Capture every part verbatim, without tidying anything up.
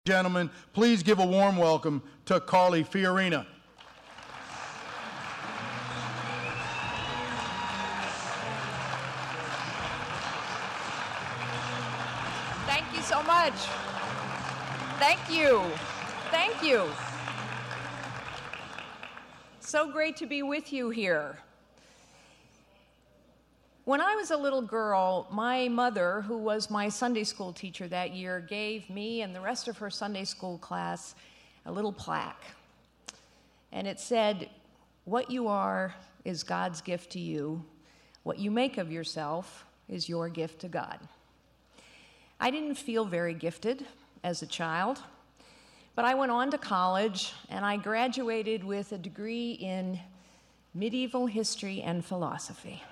Gentlemen, please give a warm welcome to Carly Fiorina. Thank you so much. Thank you. Thank you. So great to be with you here. When I was a little girl, my mother, who was my Sunday school teacher that year, gave me and the rest of her Sunday school class a little plaque. And it said, "What you are is God's gift to you. What you make of yourself is your gift to God." I didn't feel very gifted as a child, but I went on to college and I graduated with a degree in medieval history and philosophy.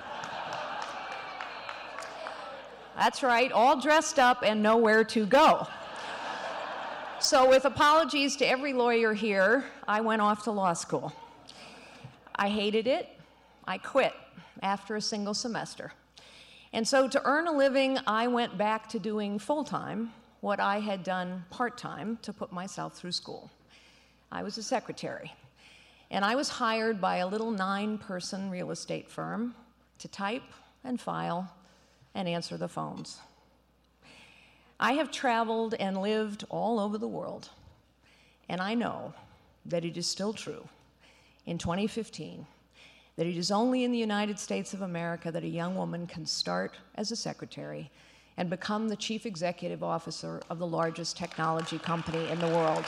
That's right, all dressed up and nowhere to go. So with apologies to every lawyer here, I went off to law school. I hated it. I quit after a single semester. And so to earn a living, I went back to doing full-time what I had done part-time to put myself through school. I was a secretary. And I was hired by a little nine-person real estate firm to type and file and answer the phones. I have traveled and lived all over the world, and I know that it is still true in twenty fifteen that it is only in the United States of America that a young woman can start as a secretary and become the chief executive officer of the largest technology company in the world.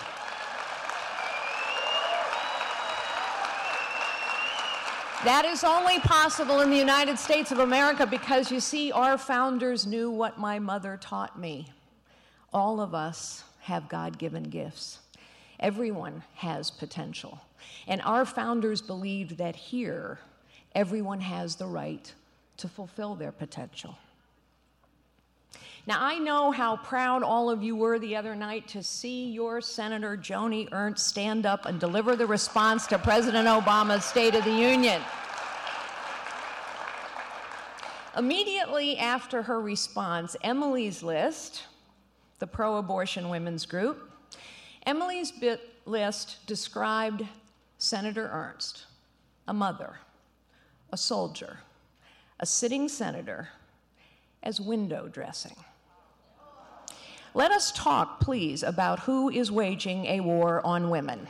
That is only possible in the United States of America because, you see, our founders knew what my mother taught me. All of us have God-given gifts. Everyone has potential. And our founders believed that here, everyone has the right to fulfill their potential. Now, I know how proud all of you were the other night to see your Senator Joni Ernst stand up and deliver the response to President Obama's State of the Union. Immediately after her response, Emily's List, the pro-abortion women's group, Emily's List described Senator Ernst, a mother, a soldier, a sitting senator, as window dressing. Let us talk, please, about who is waging a war on women.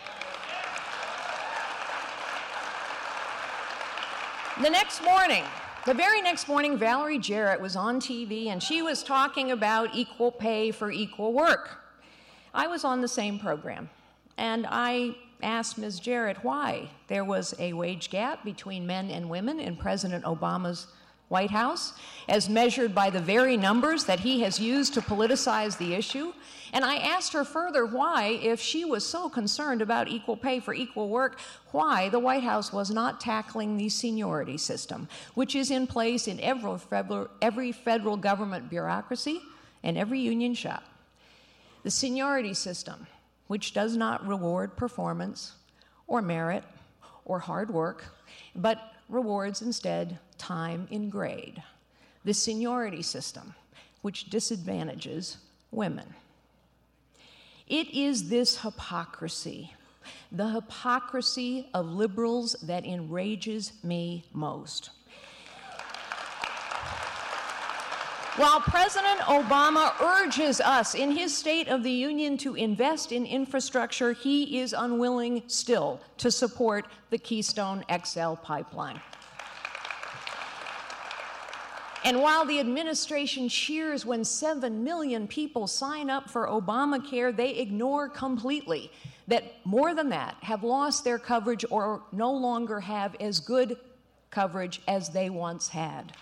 The next morning, the very next morning, Valerie Jarrett was on T V and she was talking about equal pay for equal work. I was on the same program, and I asked Miz Jarrett why there was a wage gap between men and women in President Obama's White House, as measured by the very numbers that he has used to politicize the issue. And I asked her further why, if she was so concerned about equal pay for equal work, why the White House was not tackling the seniority system, which is in place in every federal, every federal government bureaucracy and every union shop. The seniority system, which does not reward performance or merit or hard work, but rewards instead time in grade. The seniority system, which disadvantages women. It is this hypocrisy, the hypocrisy of liberals, that enrages me most. While President Obama urges us in his State of the Union to invest in infrastructure, he is unwilling still to support the Keystone X L pipeline. And while the administration cheers when seven million people sign up for Obamacare, they ignore completely that more than that have lost their coverage or no longer have as good coverage as they once had.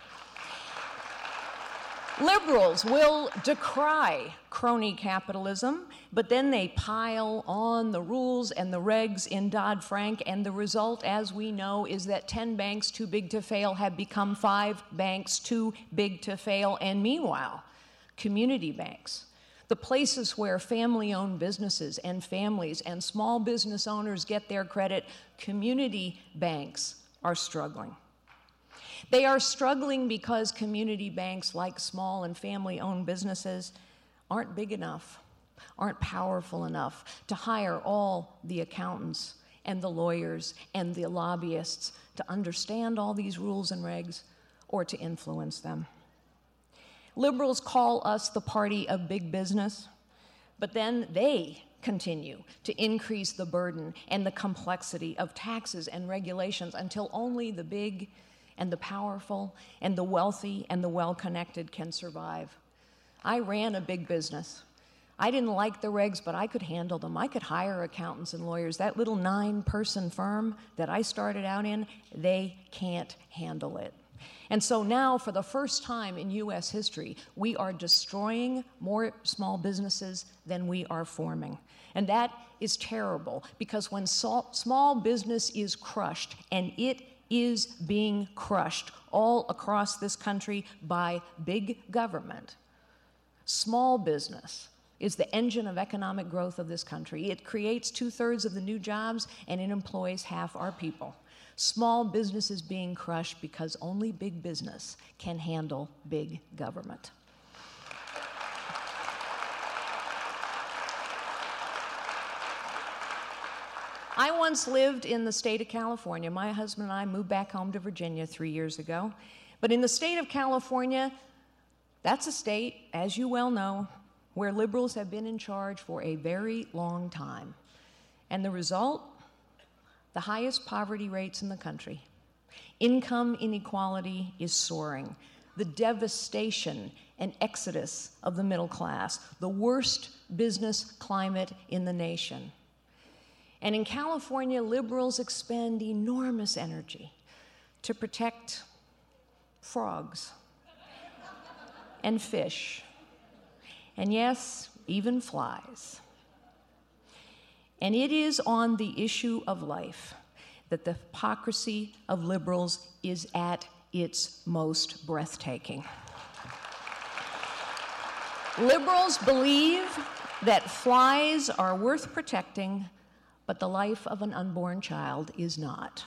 Liberals will decry crony capitalism, but then they pile on the rules and the regs in Dodd-Frank, and the result, as we know, is that ten banks too big to fail have become five banks too big to fail. And meanwhile, community banks, the places where family-owned businesses and families and small business owners get their credit, community banks are struggling. They are struggling because community banks, like small and family-owned businesses, aren't big enough aren't powerful enough to hire all the accountants and the lawyers and the lobbyists to understand all these rules and regs or to influence them. Liberals call us the party of big business, but then they continue to increase the burden and the complexity of taxes and regulations until only the big and the powerful and the wealthy and the well-connected can survive. I ran a big business. I didn't like the regs, but I could handle them. I could hire accountants and lawyers. That little nine-person firm that I started out in, they can't handle it. And so now, for the first time in U S history, we are destroying more small businesses than we are forming. And that is terrible, because when small business is crushed, and it is being crushed all across this country by big government, small business is the engine of economic growth of this country. It creates two-thirds of the new jobs, and it employs half our people. Small business is being crushed because only big business can handle big government. I once lived in the state of California. My husband and I moved back home to Virginia three years ago. But in the state of California, that's a state, as you well know, where liberals have been in charge for a very long time. And the result? The highest poverty rates in the country. Income inequality is soaring. The devastation and exodus of the middle class. The worst business climate in the nation. And in California, liberals expend enormous energy to protect frogs and fish, and yes, even flies. And it is on the issue of life that the hypocrisy of liberals is at its most breathtaking. Liberals believe that flies are worth protecting, but the life of an unborn child is not.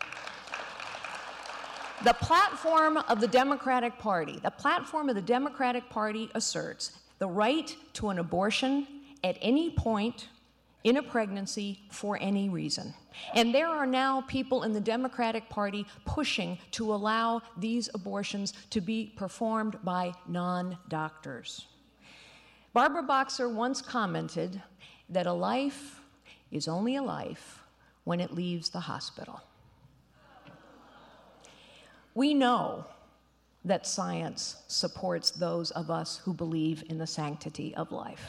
The platform of the Democratic Party, the platform of the Democratic Party asserts the right to an abortion at any point in a pregnancy for any reason. And there are now people in the Democratic Party pushing to allow these abortions to be performed by non-doctors. Barbara Boxer once commented that a life is only a life when it leaves the hospital. We know that science supports those of us who believe in the sanctity of life.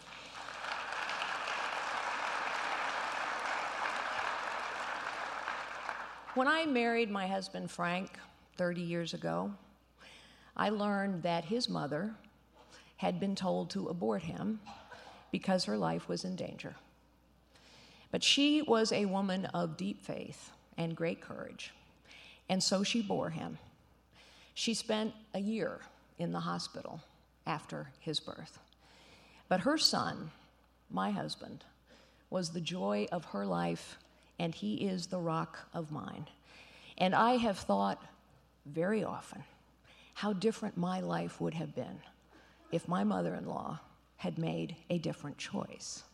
When I married my husband Frank thirty years ago, I learned that his mother had been told to abort him because her life was in danger. But she was a woman of deep faith and great courage, and so she bore him. She spent a year in the hospital after his birth. But her son, my husband, was the joy of her life, and he is the rock of mine. And I have thought very often how different my life would have been if my mother-in-law had made a different choice.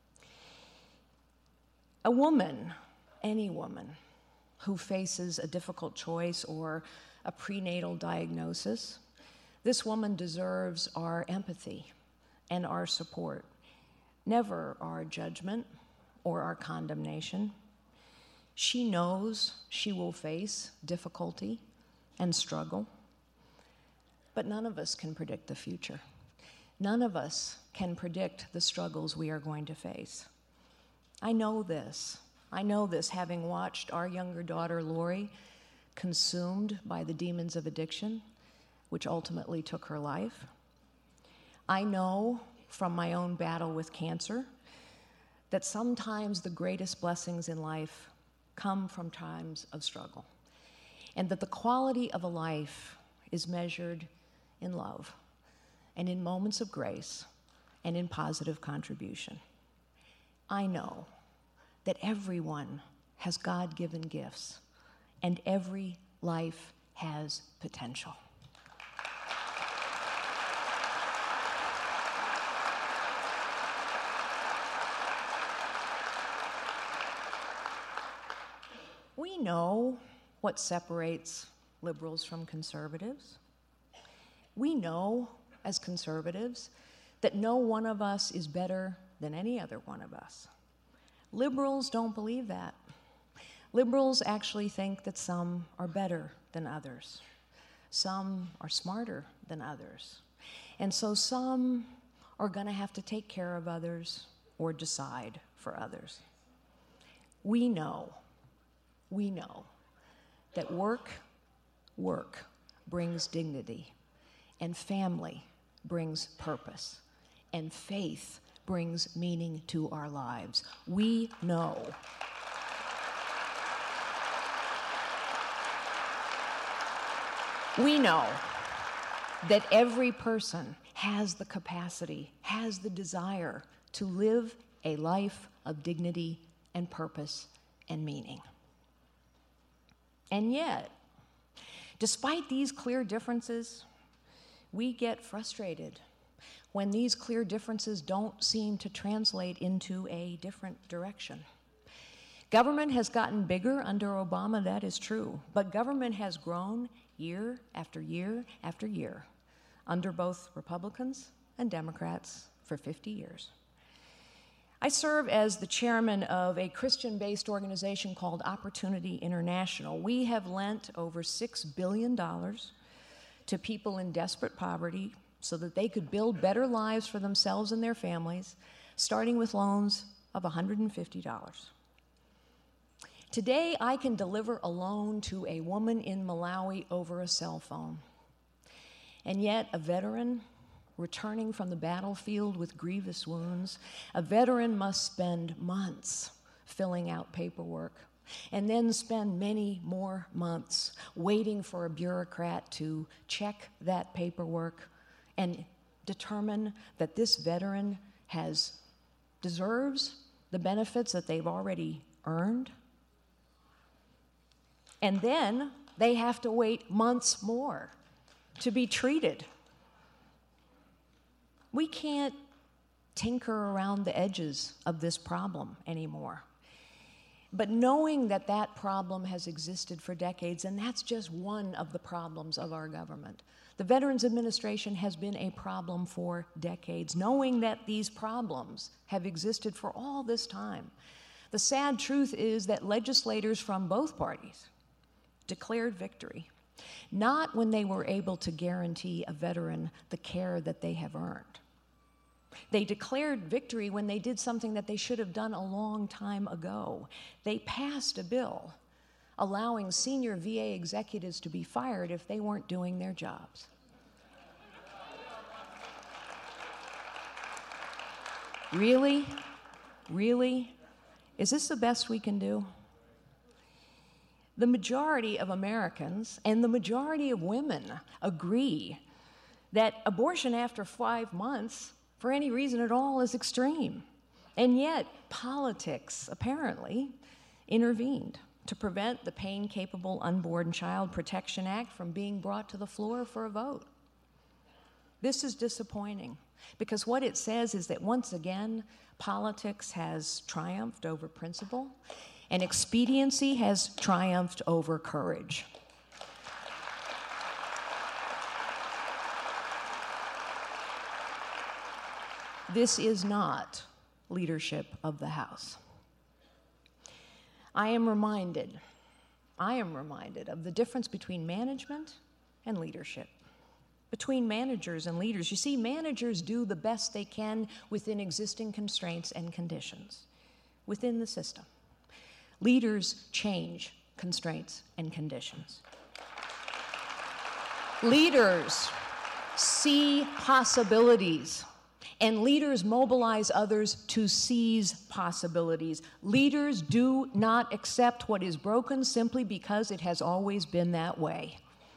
A woman, any woman, who faces a difficult choice or a prenatal diagnosis, this woman deserves our empathy and our support, never our judgment or our condemnation. She knows she will face difficulty and struggle, but none of us can predict the future. None of us can predict the struggles we are going to face. I know this. I know this, having watched our younger daughter, Lori, consumed by the demons of addiction, which ultimately took her life. I know from my own battle with cancer that sometimes the greatest blessings in life come from times of struggle, and that the quality of a life is measured in love and in moments of grace and in positive contribution. I know that everyone has God-given gifts, and every life has potential. We know what separates liberals from conservatives. We know, as conservatives, that no one of us is better than any other one of us. Liberals don't believe that. Liberals actually think that some are better than others. Some are smarter than others. And so some are going to have to take care of others or decide for others. We know, we know that work, work brings dignity, and family brings purpose, and faith brings meaning to our lives. We know. We know that every person has the capacity, has the desire to live a life of dignity and purpose and meaning. And yet, despite these clear differences, we get frustrated when these clear differences don't seem to translate into a different direction. Government has gotten bigger under Obama, that is true, but government has grown year after year after year under both Republicans and Democrats for fifty years. I serve as the chairman of a Christian-based organization called Opportunity International. We have lent over six billion dollars to people in desperate poverty so that they could build better lives for themselves and their families, starting with loans of one hundred fifty dollars. Today, I can deliver a loan to a woman in Malawi over a cell phone. And yet, a veteran returning from the battlefield with grievous wounds, a veteran must spend months filling out paperwork, and then spend many more months waiting for a bureaucrat to check that paperwork and determine that this veteran has deserves the benefits that they've already earned. And then they have to wait months more to be treated. We can't tinker around the edges of this problem anymore. But knowing that that problem has existed for decades, and that's just one of the problems of our government. The Veterans Administration has been a problem for decades, knowing that these problems have existed for all this time. The sad truth is that legislators from both parties declared victory, not when they were able to guarantee a veteran the care that they have earned. They declared victory when they did something that they should have done a long time ago. They passed a bill allowing senior V A executives to be fired if they weren't doing their jobs. Really? Really? Is this the best we can do? The majority of Americans and the majority of women agree that abortion after five months, for any reason at all, is extreme. And yet, politics, apparently, intervened to prevent the Pain-Capable Unborn Child Protection Act from being brought to the floor for a vote. This is disappointing, because what it says is that once again, politics has triumphed over principle, and expediency has triumphed over courage. This is not leadership of the House. I am reminded, I am reminded of the difference between management and leadership. Between managers and leaders. You see, managers do the best they can within existing constraints and conditions within the system. Leaders change constraints and conditions. Leaders see possibilities, and leaders mobilize others to seize possibilities. Leaders do not accept what is broken simply because it has always been that way.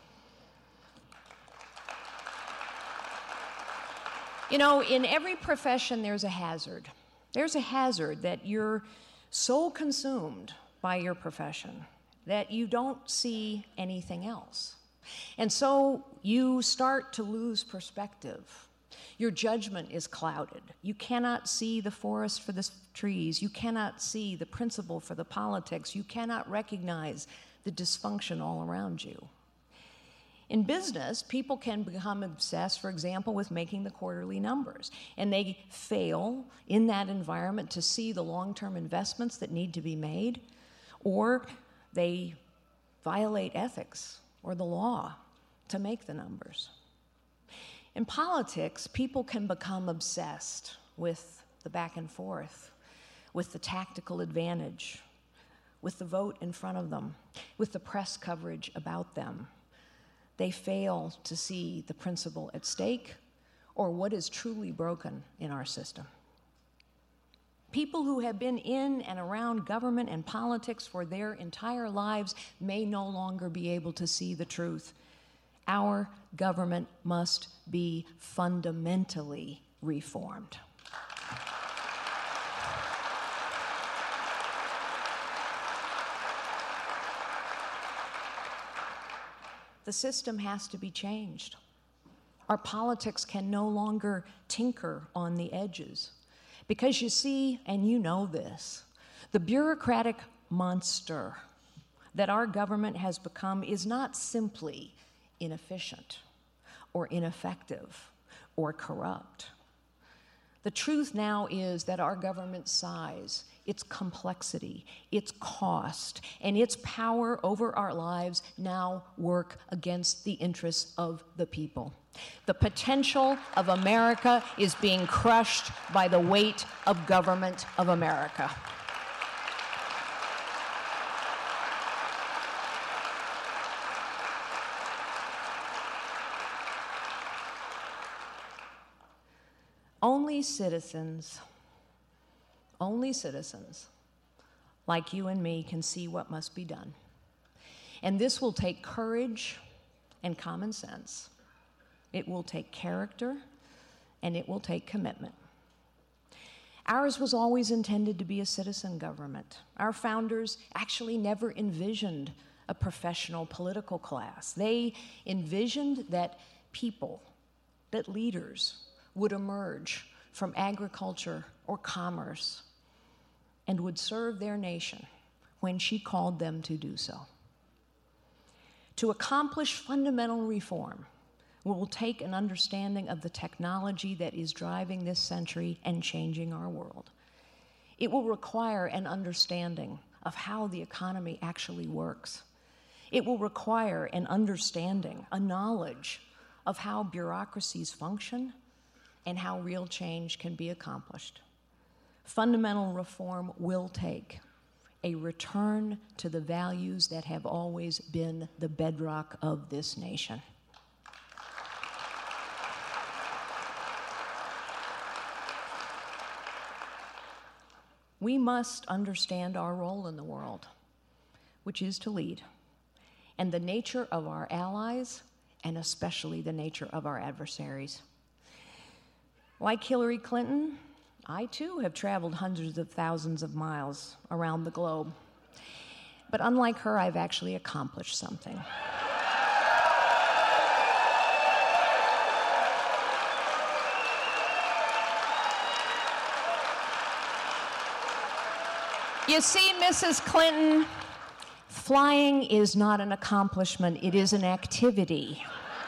You know, in every profession, there's a hazard. There's a hazard that you're so consumed by your profession that you don't see anything else. And so you start to lose perspective. Your judgment is clouded. You cannot see the forest for the trees. You cannot see the principle for the politics. You cannot recognize the dysfunction all around you. In business, people can become obsessed, for example, with making the quarterly numbers, and they fail in that environment to see the long-term investments that need to be made, or they violate ethics or the law to make the numbers. In politics, people can become obsessed with the back and forth, with the tactical advantage, with the vote in front of them, with the press coverage about them. They fail to see the principle at stake or what is truly broken in our system. People who have been in and around government and politics for their entire lives may no longer be able to see the truth. Our government must be fundamentally reformed. The system has to be changed. Our politics can no longer tinker on the edges. Because you see, and you know this, the bureaucratic monster that our government has become is not simply inefficient or ineffective or corrupt. The truth now is that our government's size, its complexity, its cost, and its power over our lives now work against the interests of the people. The potential of America is being crushed by the weight of government of America. Only citizens, only citizens like you and me can see what must be done. And this will take courage and common sense. It will take character, and it will take commitment. Ours was always intended to be a citizen government. Our founders actually never envisioned a professional political class. They envisioned that people, that leaders, would emerge from agriculture or commerce and would serve their nation when she called them to do so. To accomplish fundamental reform will take an understanding of the technology that is driving this century and changing our world. It will require an understanding of how the economy actually works. It will require an understanding, a knowledge of how bureaucracies function and how real change can be accomplished. Fundamental reform will take a return to the values that have always been the bedrock of this nation. We must understand our role in the world, which is to lead, and the nature of our allies, and especially the nature of our adversaries. Like Hillary Clinton, I too have traveled hundreds of thousands of miles around the globe. But unlike her, I've actually accomplished something. You see, Missus Clinton, flying is not an accomplishment, it is an activity.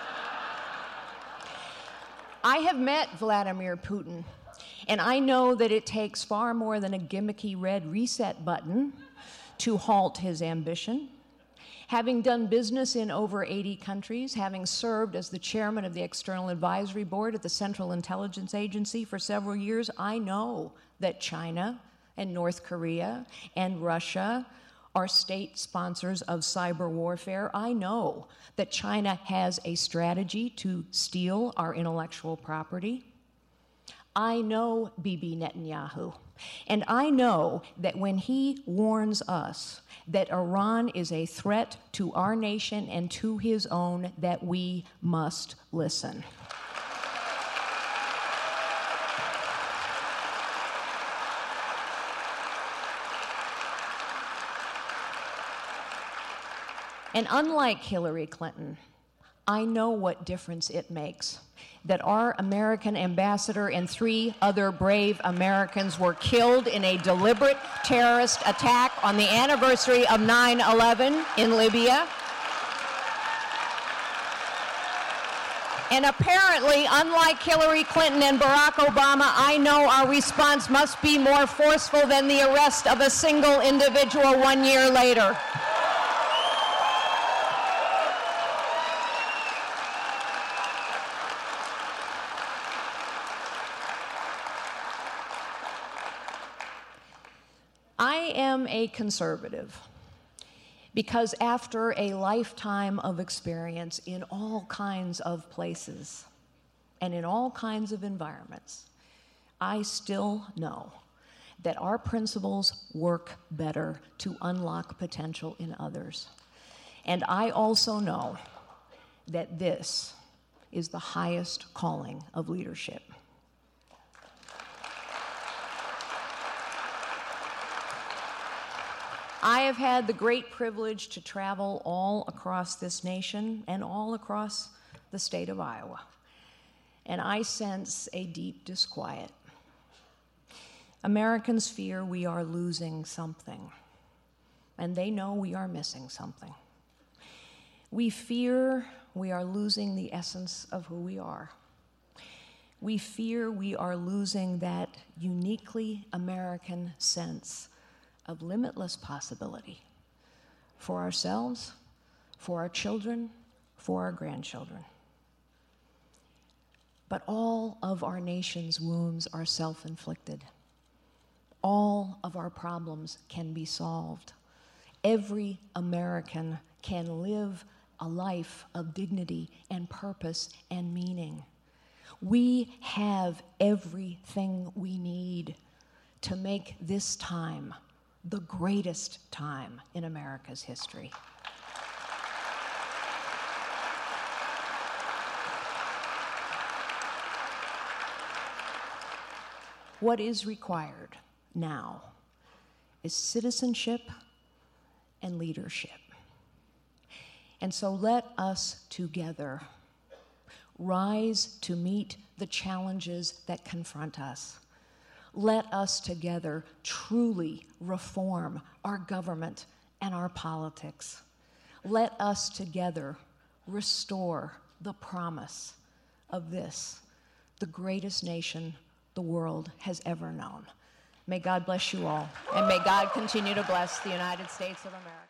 I have met Vladimir Putin, and I know that it takes far more than a gimmicky red reset button to halt his ambition. Having done business in over eighty countries, having served as the chairman of the External Advisory Board at the Central Intelligence Agency for several years, I know that China and North Korea and Russia are state sponsors of cyber warfare. I know that China has a strategy to steal our intellectual property. I know Bibi Netanyahu, and I know that when he warns us that Iran is a threat to our nation and to his own, that we must listen. And unlike Hillary Clinton, I know what difference it makes that our American ambassador and three other brave Americans were killed in a deliberate terrorist attack on the anniversary of nine eleven in Libya. And apparently, unlike Hillary Clinton and Barack Obama, I know our response must be more forceful than the arrest of a single individual one year later. I am a conservative because after a lifetime of experience in all kinds of places and in all kinds of environments, I still know that our principles work better to unlock potential in others. And I also know that this is the highest calling of leadership. I have had the great privilege to travel all across this nation and all across the state of Iowa, and I sense a deep disquiet. Americans fear we are losing something, and they know we are missing something. We fear we are losing the essence of who we are. We fear we are losing that uniquely American sense of limitless possibility for ourselves, for our children, for our grandchildren. But all of our nation's wounds are self-inflicted. All of our problems can be solved. Every American can live a life of dignity and purpose and meaning. We have everything we need to make this time the greatest time in America's history. What is required now is citizenship and leadership. And so let us together rise to meet the challenges that confront us. Let us together truly reform our government and our politics. Let us together restore the promise of this, the greatest nation the world has ever known. May God bless you all, and may God continue to bless the United States of America.